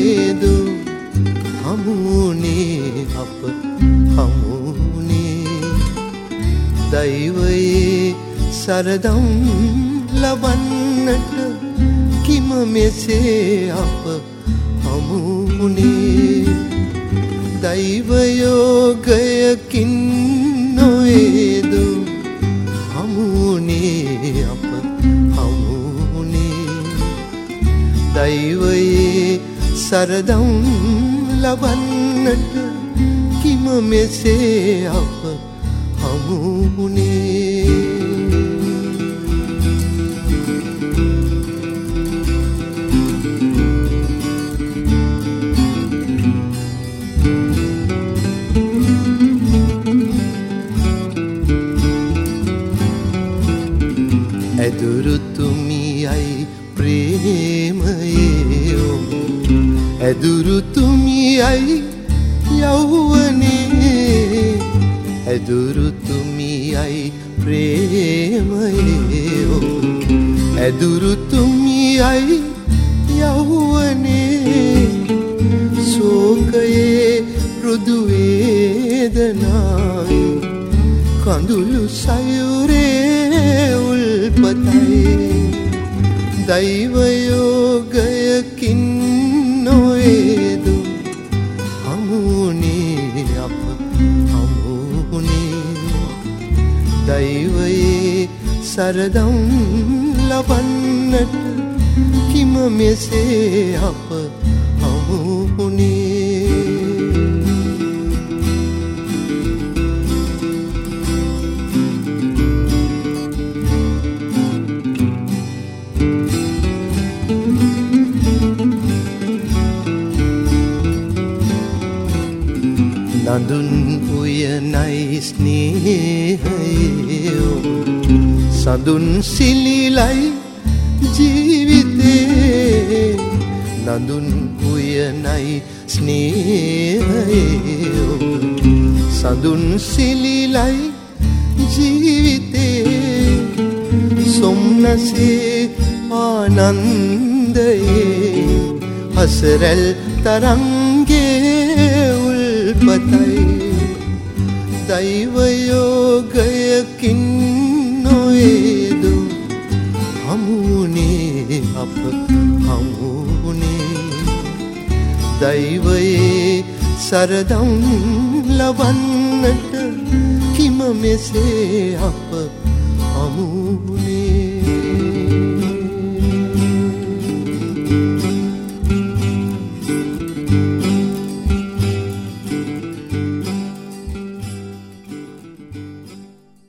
හමුනේදු හමුනේ අප හමුනේ දෛවයේ සරදම් ලබන්නට කිම මෙසේ අප හමුනේ දෛවයෝගයකින් නොවේදු හමුනේ අප හමුනේ දෛවයේ සරදම් ලබන්නට කිම මෙසේ අප හමුනේ ඇදුරුතුමියයි ප්‍රේමයේ ඇදුරුතුමියයි යෞවනේ ඇදුරුතුමියයි ප්‍රේමයේ ඇදුරුතුමියයි යෞවනේ ශෝකයේ මෘදු වේදනායි කඳුළු සයුරේ උල්පතයි දෛවයෝගයකින් නොවේදු හමුනේ අප හමුනේ දෛවයේ සරදම් ලබන්නට කිම මෙසේ අප හමුනේ නඳුන් උයනයි ස්නේහයෝ සඳුන් සිලිලයි ජීවිතේ නඳුන් උයනයි ස්නේහයෝ සඳුන් සිලිලයි ජීවිතේ සොම්නසේ ආනන්දයේ හසරැල් තරංගේ උල්පතයි දෛවයෝගයකින් නොවේදු හමුනේ අප හමුනේ දෛවයේ සරදම් ලබන්නට කිම මෙසේ අප හමුනේ